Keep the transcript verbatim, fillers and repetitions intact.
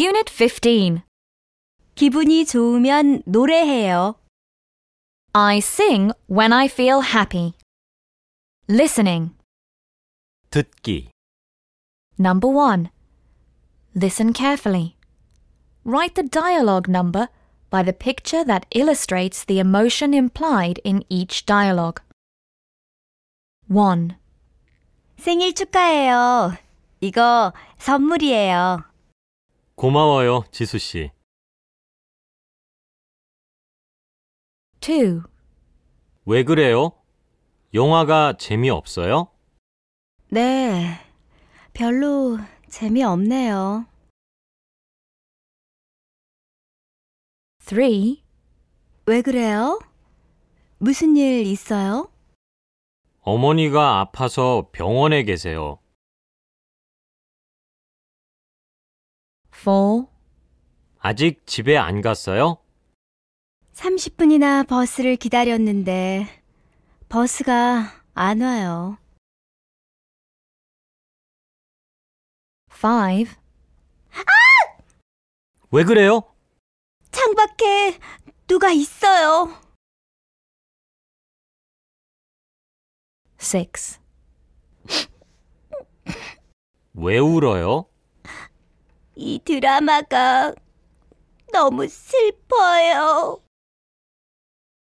Unit fifteen. 기분이 좋으면 노래해요. I sing when I feel happy. Listening. 듣기. Number one. Listen carefully. Write the dialogue number by the picture that illustrates the emotion implied in each dialogue. one. 생일 축하해요. 이거 선물이에요. 고마워요, 지수 씨. two. 왜 그래요? 영화가 재미없어요? 네, 별로 재미없네요. three. 왜 그래요? 무슨 일 있어요? 어머니가 아파서 병원에 계세요. four. 아직 집에 안 갔어요? 삼십 분이나 버스를 기다렸는데 버스가 안 와요. five. 왜 그래요? 창밖에 누가 있어요. six. 왜 울어요? 이 드라마가 너무 슬퍼요.